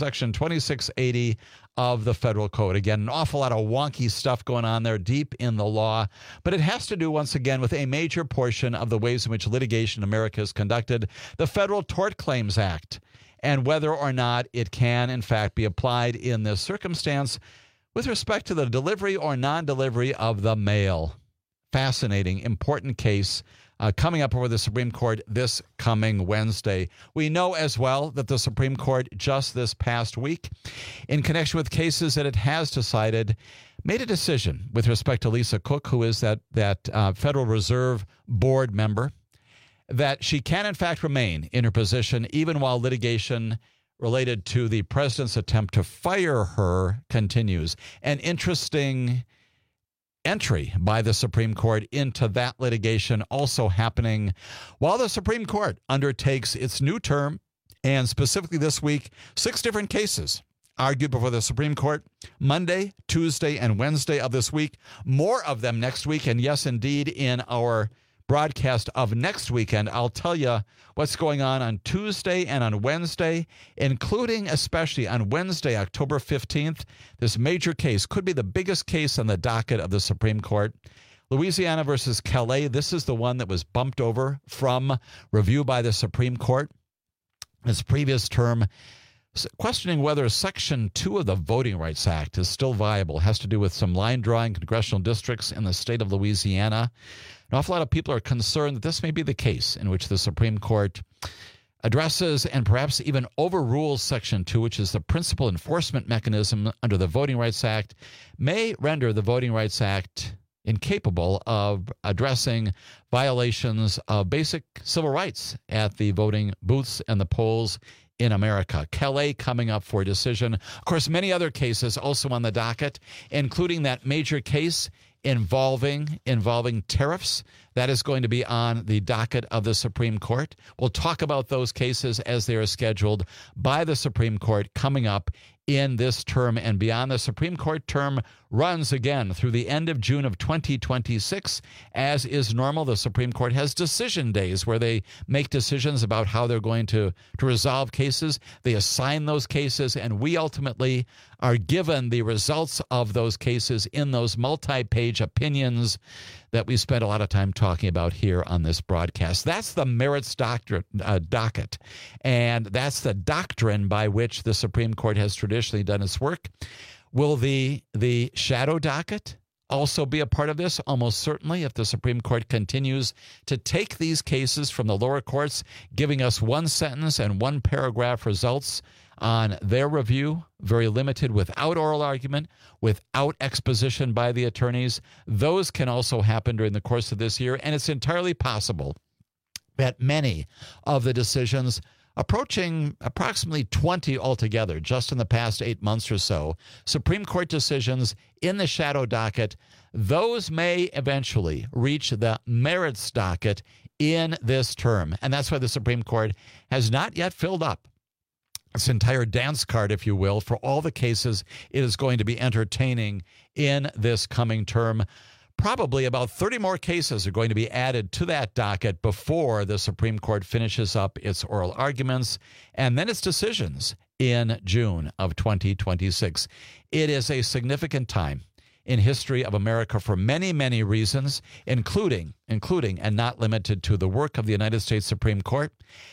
2680 of the Federal Code. Again, an awful lot of wonky stuff going on there deep in the law, but it has to do, once again, with a major portion of the ways in which litigation in America is conducted, the Federal Tort Claims Act, and whether or not it can, in fact, be applied in this circumstance with respect to the delivery or non-delivery of the mail. Fascinating, important case coming up over the Supreme Court this coming Wednesday. We know as well that the Supreme Court just this past week, in connection with cases that it has decided, made a decision with respect to Lisa Cook, who is that Federal Reserve Board member, that she can in fact remain in her position even while litigation related to the president's attempt to fire her continues. An interesting entry by the Supreme Court into that litigation also happening while the Supreme Court undertakes its new term, and specifically this week, 6 different cases argued before the Supreme Court Monday, Tuesday, and Wednesday of this week. More of them next week, and yes, indeed, in our broadcast of next weekend, I'll tell you what's going on Tuesday and on Wednesday, including especially on Wednesday, October 15th. This major case could be the biggest case on the docket of the Supreme Court. Louisiana versus Calais. This is the one that was bumped over from review by the Supreme Court its previous term, questioning whether Section 2 of the Voting Rights Act is still viable. It has to do with some line drawing congressional districts in the state of Louisiana. An awful lot of people are concerned that this may be the case in which the Supreme Court addresses and perhaps even overrules Section 2, which is the principal enforcement mechanism under the Voting Rights Act, may render the Voting Rights Act incapable of addressing violations of basic civil rights at the voting booths and the polls in America. Calais coming up for decision. Of course, many other cases also on the docket, including that major case involving tariffs. That is going to be on the docket of the Supreme Court. We'll talk about those cases as they are scheduled by the Supreme Court coming up in this term and beyond. The Supreme Court term runs again through the end of June of 2026. As is normal, the Supreme Court has decision days where they make decisions about how they're going to resolve cases. They assign those cases, and we ultimately are given the results of those cases in those multi-page opinions that we spent a lot of time talking about here on this broadcast. That's the merits docket, and that's the doctrine by which the Supreme Court has traditionally done its work. Will the shadow docket also be a part of this? Almost certainly, if the Supreme Court continues to take these cases from the lower courts, giving us one sentence and one paragraph results on their review, very limited, without oral argument, without exposition by the attorneys. Those can also happen during the course of this year, and it's entirely possible that many of the decisions, approaching approximately 20 altogether, just in the past 8 months or so, Supreme Court decisions in the shadow docket, those may eventually reach the merits docket in this term. And that's why the Supreme Court has not yet filled up its entire dance card, if you will, for all the cases it is going to be entertaining in this coming term. Probably about 30 more cases are going to be added to that docket before the Supreme Court finishes up its oral arguments and then its decisions in June of 2026. It is a significant time in history of America for many, many reasons, including and not limited to the work of the United States Supreme Court,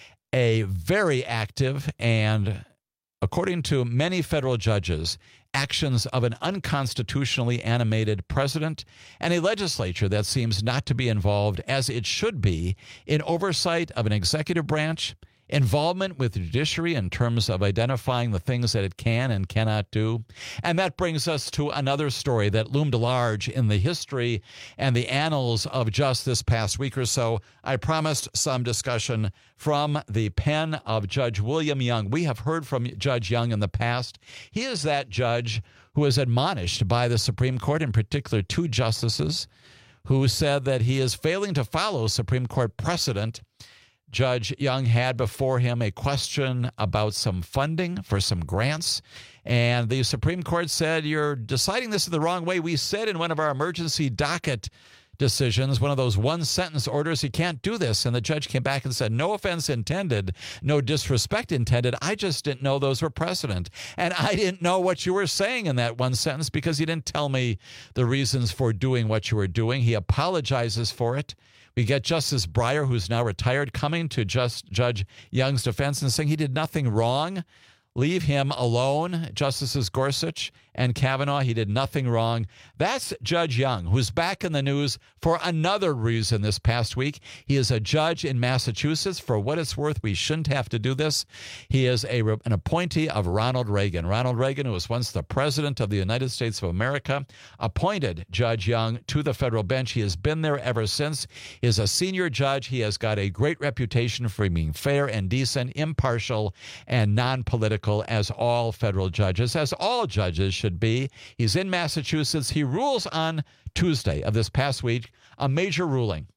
a very active and, according to many federal judges, actions of an unconstitutionally animated president, and a legislature that seems not to be involved as it should be in oversight of an executive branch, involvement with the judiciary in terms of identifying the things that it can and cannot do. And that brings us to another story that loomed large in the history and the annals of just this past week or so. I promised some discussion from the pen of Judge William Young. We have heard from Judge Young in the past. He is that judge who was admonished by the Supreme Court, in particular 2 justices, who said that he is failing to follow Supreme Court precedent. Judge Young had before him a question about some funding for some grants, and the Supreme Court said, "You're deciding this in the wrong way. We said in one of our emergency docket decisions, one of those one-sentence orders, you can't do this." And the judge came back and said, "No offense intended, no disrespect intended. I just didn't know those were precedent. And I didn't know what you were saying in that one sentence because you didn't tell me the reasons for doing what you were doing." He apologizes for it. We get Justice Breyer, who's now retired, coming to Judge Young's defense and saying he did nothing wrong. Leave him alone. Justices Gorsuch and Kavanaugh, he did nothing wrong. That's Judge Young, who's back in the news for another reason this past week. He is a judge in Massachusetts. For what it's worth, we shouldn't have to do this. He is an appointee of Ronald Reagan. Ronald Reagan, who was once the president of the United States of America, appointed Judge Young to the federal bench. He has been there ever since. He is a senior judge. He has got a great reputation for being fair and decent, impartial, and non-political, as all federal judges, as all judges should be. He's in Massachusetts. He rules on Tuesday of this past week, a major ruling.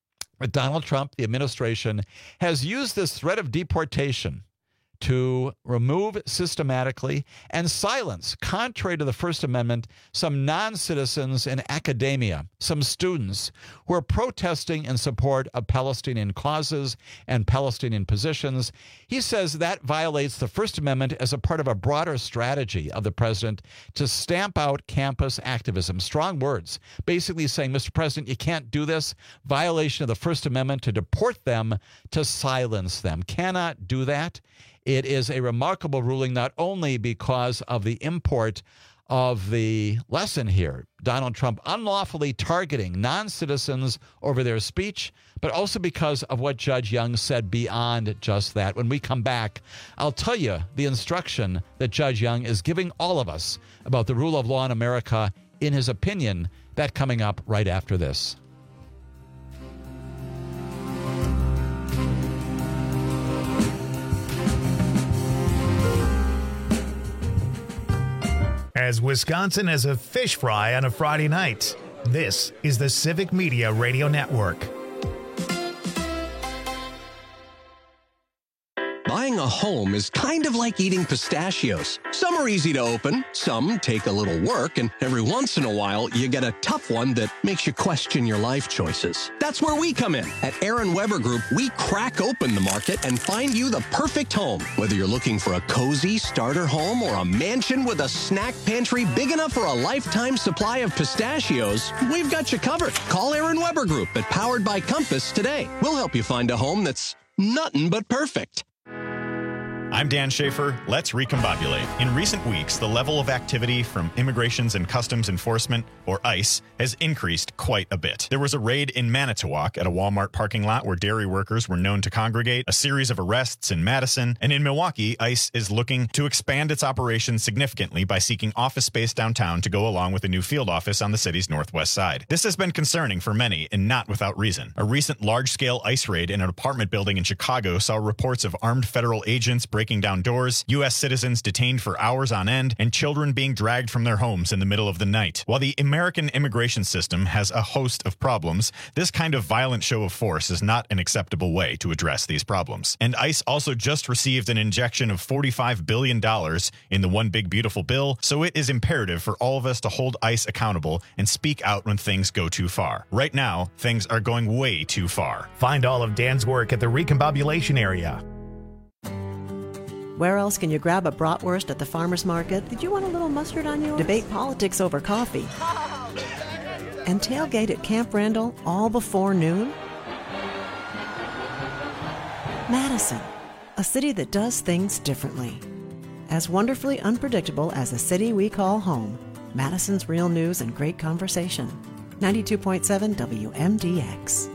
Donald Trump, the administration, has used this threat of deportation to remove systematically and silence, contrary to the First Amendment, some non-citizens in academia, some students who are protesting in support of Palestinian causes and Palestinian positions. He says that violates the First Amendment as a part of a broader strategy of the president to stamp out campus activism. Strong words, basically saying, Mr. President, you can't do this. Violation of the First Amendment to deport them, to silence them. Cannot do that. It is a remarkable ruling, not only because of the import of the lesson here. Donald Trump unlawfully targeting non-citizens over their speech, but also because of what Judge Young said beyond just that. When we come back, I'll tell you the instruction that Judge Young is giving all of us about the rule of law in America, in his opinion. That coming up right after this. As Wisconsin as a fish fry on a Friday night, this is the Civic Media Radio Network. Buying a home is kind of like eating pistachios. Some are easy to open, some take a little work, and every once in a while, you get a tough one that makes you question your life choices. That's where we come in. At Aaron Weber Group, we crack open the market and find you the perfect home. Whether you're looking for a cozy starter home or a mansion with a snack pantry big enough for a lifetime supply of pistachios, we've got you covered. Call Aaron Weber Group at Powered by Compass today. We'll help you find a home that's nothing but perfect. I'm Dan Schaefer. Let's recombobulate. In recent weeks, the level of activity from Immigrations and Customs Enforcement, or ICE, has increased quite a bit. There was a raid in Manitowoc at a Walmart parking lot where dairy workers were known to congregate, a series of arrests in Madison, and in Milwaukee, ICE is looking to expand its operations significantly by seeking office space downtown to go along with a new field office on the city's northwest side. This has been concerning for many, and not without reason. A recent large-scale ICE raid in an apartment building in Chicago saw reports of armed federal agents breaking down doors, U.S. citizens detained for hours on end, and children being dragged from their homes in the middle of the night. While the American immigration system has a host of problems, this kind of violent show of force is not an acceptable way to address these problems. And ICE also just received an injection of $45 billion in the One Big Beautiful Bill, so it is imperative for all of us to hold ICE accountable and speak out when things go too far. Right now, things are going way too far. Find all of Dan's work at the Recombobulation area. Where else can you grab a bratwurst at the farmer's market? Did you want a little mustard on yours? Debate politics over coffee. And tailgate at Camp Randall all before noon? Madison, a city that does things differently. As wonderfully unpredictable as the city we call home, Madison's real news and great conversation. 92.7 WMDX.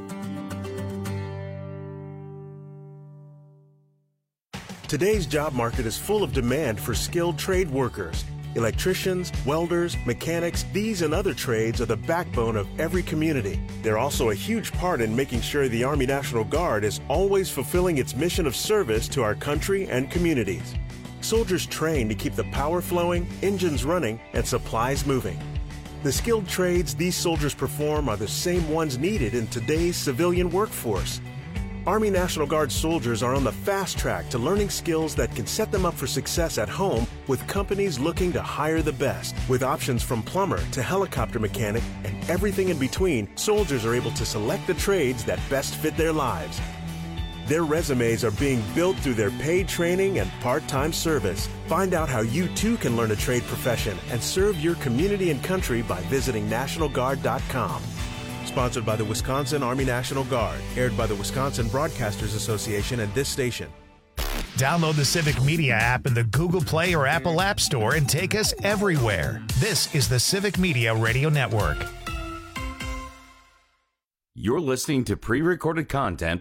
Today's job market is full of demand for skilled trade workers. Electricians, welders, mechanics, these and other trades are the backbone of every community. They're also a huge part in making sure the Army National Guard is always fulfilling its mission of service to our country and communities. Soldiers train to keep the power flowing, engines running, and supplies moving. The skilled trades these soldiers perform are the same ones needed in today's civilian workforce. Army National Guard soldiers are on the fast track to learning skills that can set them up for success at home with companies looking to hire the best. With options from plumber to helicopter mechanic and everything in between, soldiers are able to select the trades that best fit their lives. Their resumes are being built through their paid training and part-time service. Find out how you too can learn a trade profession and serve your community and country by visiting NationalGuard.com. Sponsored by the Wisconsin Army National Guard. Aired by the Wisconsin Broadcasters Association and this station. Download the Civic Media app in the Google Play or Apple App Store and take us everywhere. This is the Civic Media Radio Network. You're listening to pre-recorded content.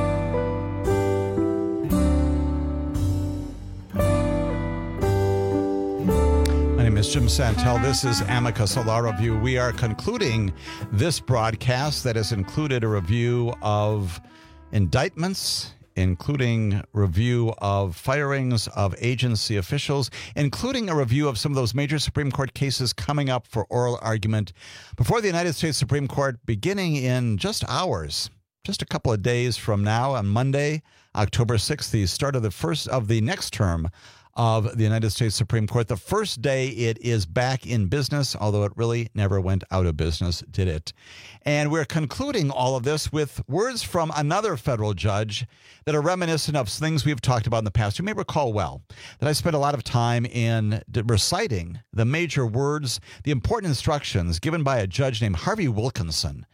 My name is Jim Santel. This is Amicus, a law review. We are concluding this broadcast that has included a review of indictments, including review of firings of agency officials, including a review of some of those major Supreme Court cases coming up for oral argument before the United States Supreme Court, beginning in just hours, just a couple of days from now on Monday, October 6th, the start of the first of the next term of the United States Supreme Court. The first day it is back in business, although it really never went out of business, did it? And we're concluding all of this with words from another federal judge that are reminiscent of things we've talked about in the past. You may recall well that I spent a lot of time in reciting the major words, the important instructions given by a judge named Harvey Wilkinson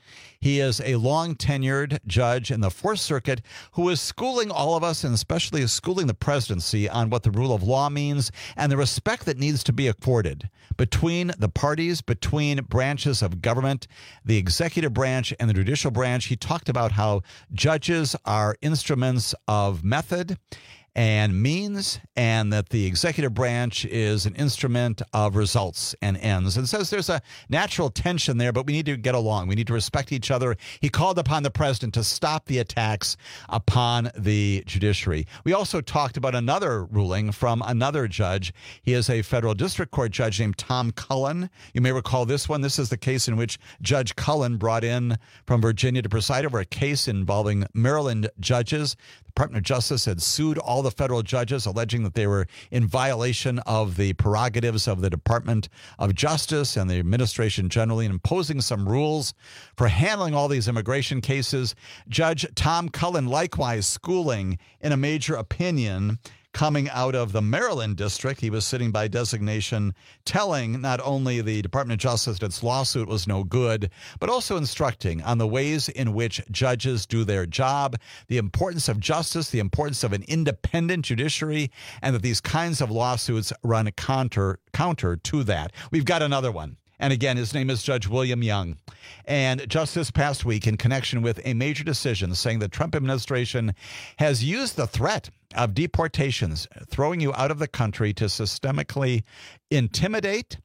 He is a long-tenured judge in the Fourth Circuit who is schooling all of us, and especially schooling the presidency, on what the rule of law means and the respect that needs to be accorded between the parties, between branches of government, the executive branch and the judicial branch. He talked about how judges are instruments of method and means, and that the executive branch is an instrument of results and ends. And says there's a natural tension there, but we need to get along. We need to respect each other. He called upon the president to stop the attacks upon the judiciary. We also talked about another ruling from another judge. He is a federal district court judge named Tom Cullen. You may recall this one. This is the case in which Judge Cullen brought in from Virginia to preside over a case involving Maryland judges. The Department of Justice had sued all the federal judges, alleging that they were in violation of the prerogatives of the Department of Justice and the administration generally, and imposing some rules for handling all these immigration cases. Judge Tom Cullen likewise schooling in a major opinion coming out of the Maryland district. He was sitting by designation, telling not only the Department of Justice that its lawsuit was no good, but also instructing on the ways in which judges do their job, the importance of justice, the importance of an independent judiciary, and that these kinds of lawsuits run counter to that. We've got another one. And again, his name is Judge William Young. And just this past week, in connection with a major decision saying the Trump administration has used the threat of deportations, throwing you out of the country, to systemically intimidate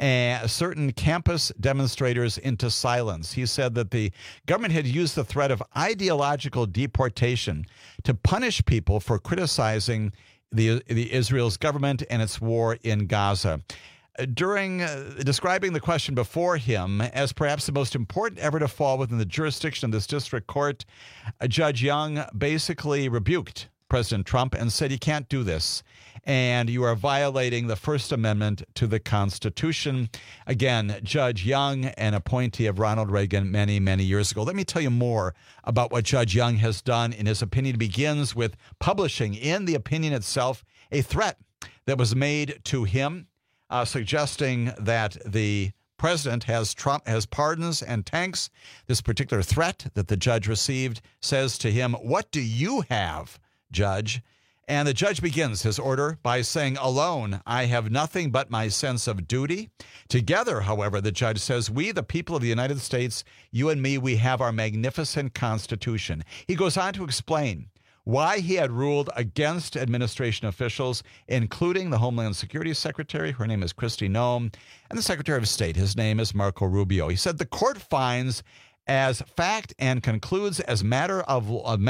certain campus demonstrators into silence. He said that the government had used the threat of ideological deportation to punish people for criticizing the Israel's government and its war in Gaza. During describing the question before him as perhaps the most important ever to fall within the jurisdiction of this district court, Judge Young basically rebuked President Trump and said, "You can't do this, and you are violating the First Amendment to the Constitution." Again, Judge Young, an appointee of Ronald Reagan many, many years ago. Let me tell you more about what Judge Young has done in his opinion. It begins with publishing in the opinion itself a threat that was made to him, suggesting that the president has pardons and tanks. This particular threat that the judge received says to him, "What do you have, Judge?" And the judge begins his order by saying, "Alone, I have nothing but my sense of duty." Together, however, the judge says, "We, the people of the United States, you and me, we have our magnificent Constitution." He goes on to explain why he had ruled against administration officials, including the Homeland Security Secretary, her name is Kristi Noem, and the Secretary of State, his name is Marco Rubio. He said the court finds as fact and concludes as matter of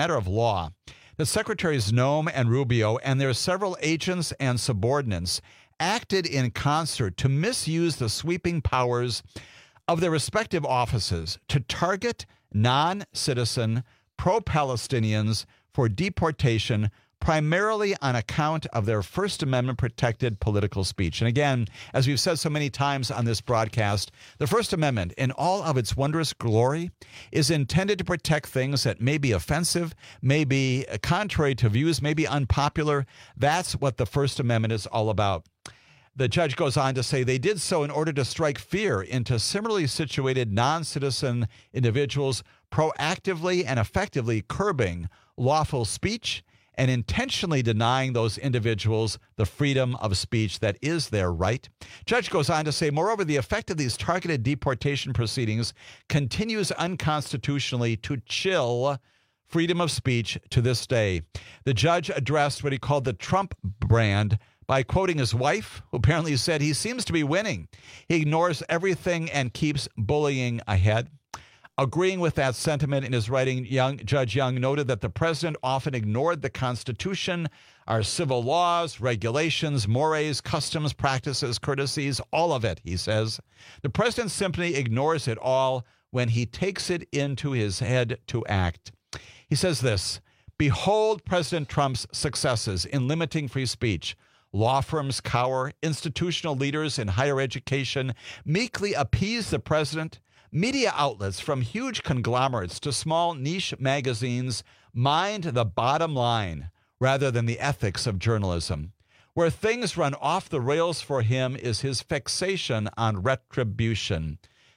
law that Secretaries Noem and Rubio and their several agents and subordinates acted in concert to misuse the sweeping powers of their respective offices to target non-citizen pro-Palestinians for deportation, primarily on account of their First Amendment protected political speech. And again, as we've said so many times on this broadcast, the First Amendment, in all of its wondrous glory, is intended to protect things that may be offensive, may be contrary to views, may be unpopular. That's what the First Amendment is all about. The judge goes on to say they did so in order to strike fear into similarly situated non-citizen individuals, proactively and effectively curbing lawful speech and intentionally denying those individuals the freedom of speech that is their right. Judge goes on to say, moreover, the effect of these targeted deportation proceedings continues unconstitutionally to chill freedom of speech to this day. The judge addressed what he called the Trump brand by quoting his wife, who apparently said he seems to be winning. He ignores everything and keeps bullying ahead. Agreeing with that sentiment in his writing, Judge Young noted that the president often ignored the Constitution, our civil laws, regulations, mores, customs, practices, courtesies, all of it, he says. The president simply ignores it all when he takes it into his head to act. He says this, "Behold President Trump's successes in limiting free speech. Law firms cower, institutional leaders in higher education meekly appease the president. Media outlets, from huge conglomerates to small niche magazines, mind the bottom line rather than the ethics of journalism. Where things run off the rails for him is his fixation on retribution.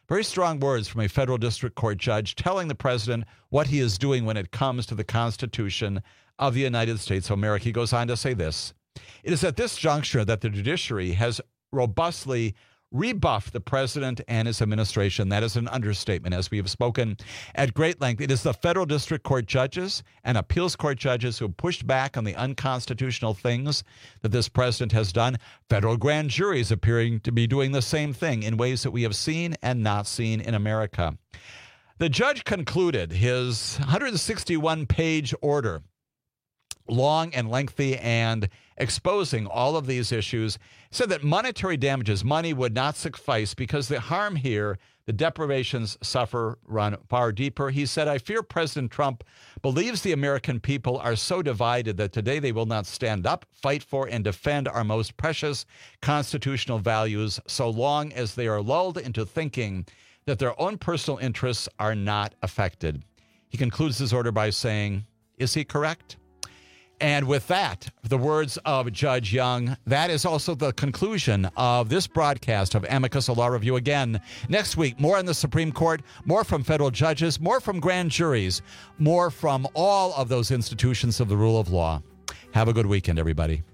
Very strong words from a federal district court judge telling the president what he is doing when it comes to the Constitution of the United States of America. He goes on to say this: "It is at this juncture that the judiciary has robustly rebuffed the president and his administration." That is an understatement, as we have spoken at great length. It is the federal district court judges and appeals court judges who pushed back on the unconstitutional things that this president has done. Federal grand juries appearing to be doing the same thing in ways that we have seen and not seen in America. The judge concluded his 161-page order, long and lengthy and exposing all of these issues, said that monetary damages, money would not suffice because the harm here, the deprivations run far deeper. He said, "I fear President Trump believes the American people are so divided that today they will not stand up, fight for, and defend our most precious constitutional values so long as they are lulled into thinking that their own personal interests are not affected." He concludes his order by saying, is he correct? And with that, the words of Judge Young, that is also the conclusion of this broadcast of Amicus, a Law Review. Again, next week, more on the Supreme Court, more from federal judges, more from grand juries, more from all of those institutions of the rule of law. Have a good weekend, everybody.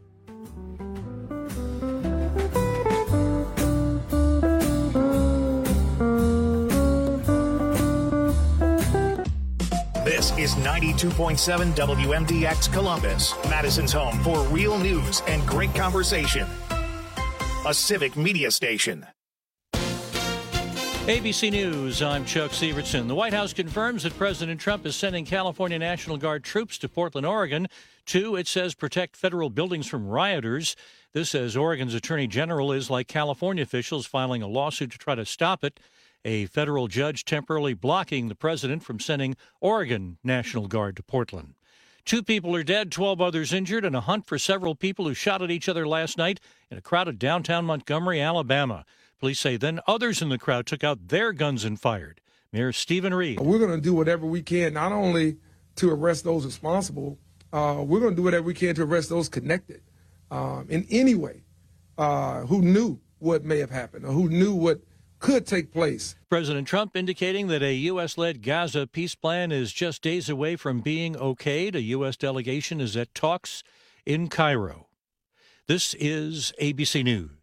This is 92.7 WMDX Columbus, Madison's home for real news and great conversation. A civic media station. ABC News, I'm Chuck Severson. The White House confirms that President Trump is sending California National Guard troops to Portland, Oregon to, it says, protect federal buildings from rioters. This, as Oregon's Attorney General is, like California officials, filing a lawsuit to try to stop it. A federal judge temporarily blocking the president from sending Oregon National Guard to Portland. 2 people are dead, 12 others injured, in a hunt for several people who shot at each other last night in a crowded downtown Montgomery, Alabama. Police say then others in the crowd took out their guns and fired. Mayor Stephen Reed. We're going to do whatever we can, not only to arrest those responsible, we're going to do whatever we can to arrest those connected in any way, who knew what may have happened or who knew what could take place. President Trump indicating that a U.S.-led Gaza peace plan is just days away from being okayed. A U.S. delegation is at talks in Cairo. This is ABC News.